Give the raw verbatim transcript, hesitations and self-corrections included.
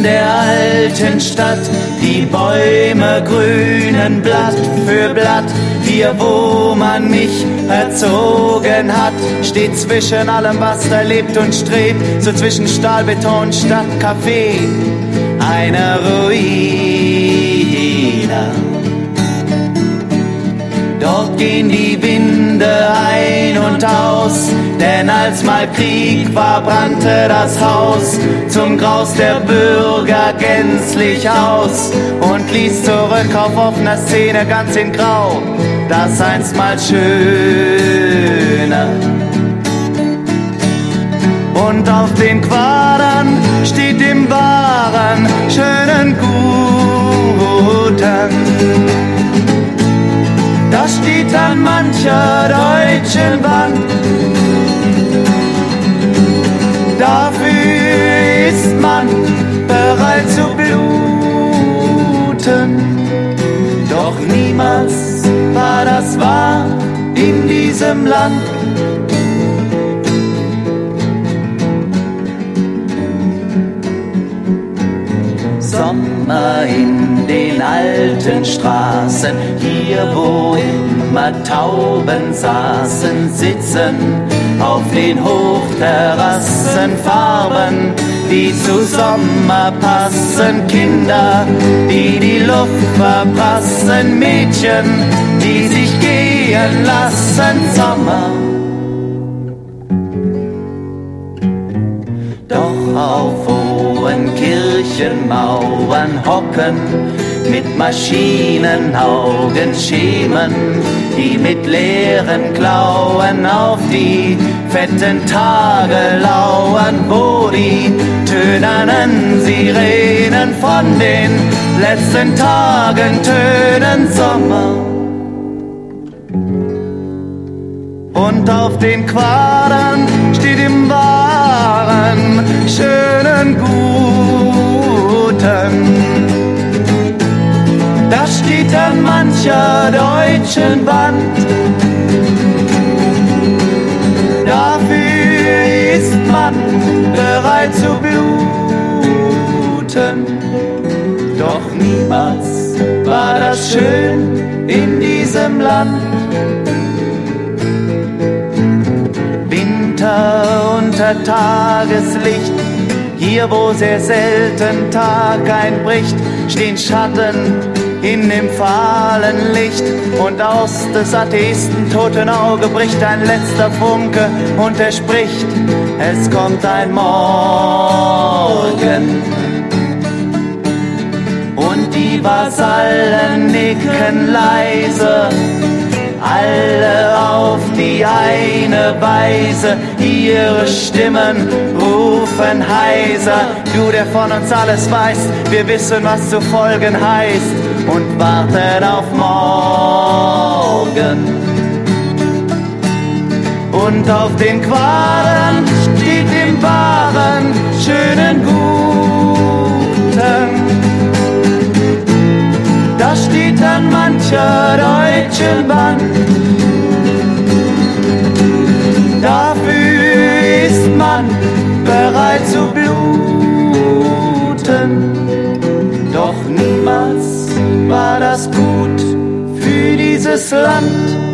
der alten Stadt, die Bäume grünen Blatt für Blatt. Hier, wo man mich erzogen hat, steht zwischen allem, was da lebt und strebt, so zwischen Stahlbeton, Stadt, Café, eine Ruine. Dort gehen die Winde ein und aus, denn als mal Krieg war, brannte das Haus zum Graus der Bürger gänzlich aus und ließ zurück auf offener Szene ganz in Grau das einst mal Schöne. Und auf den Quadern steht im wahren, schönen Guten. Das steht an mancher deutschen Wand. Dafür ist man bereit zu bluten. Doch niemals war das wahr in diesem Land. Sommer in den alten Straßen, hier wo immer Tauben saßen, sitzen auf den Hochterrassen Farben, die zu Sommer passen, Kinder, die die Luft verpassen, Mädchen, die sich gehen lassen, Sommer. Doch auf hohen Kirchenmauern hocken mit Maschinenaugen Schemen, die mit leeren Klauen auf die fetten Tage lauern, wo die tönernen Sirenen von den letzten Tagen tönen, Sommer. Und auf den Quadern steht im wahren, schönen Guten. Das steht an mancher deutschen Wand. Dafür ist man bereit zu bluten. Doch niemals war das schön in diesem Land. Unter Tageslicht, hier wo sehr selten Tag einbricht, stehen Schatten in dem fahlen Licht und aus des Atheisten toten Auge bricht ein letzter Funke und er spricht, es kommt ein Morgen. Und die Vasallen nicken leise, alle auf die eine Weise, ihre Stimmen rufen heiser. Du, der von uns alles weißt, wir wissen, was zu folgen heißt und warten auf morgen. Und auf den Quadern steht im wahren, schönen Guten. Das steht an mancher deutschen Wand. Dafür ist man bereit zu bluten. Doch niemals war das gut für dieses Land.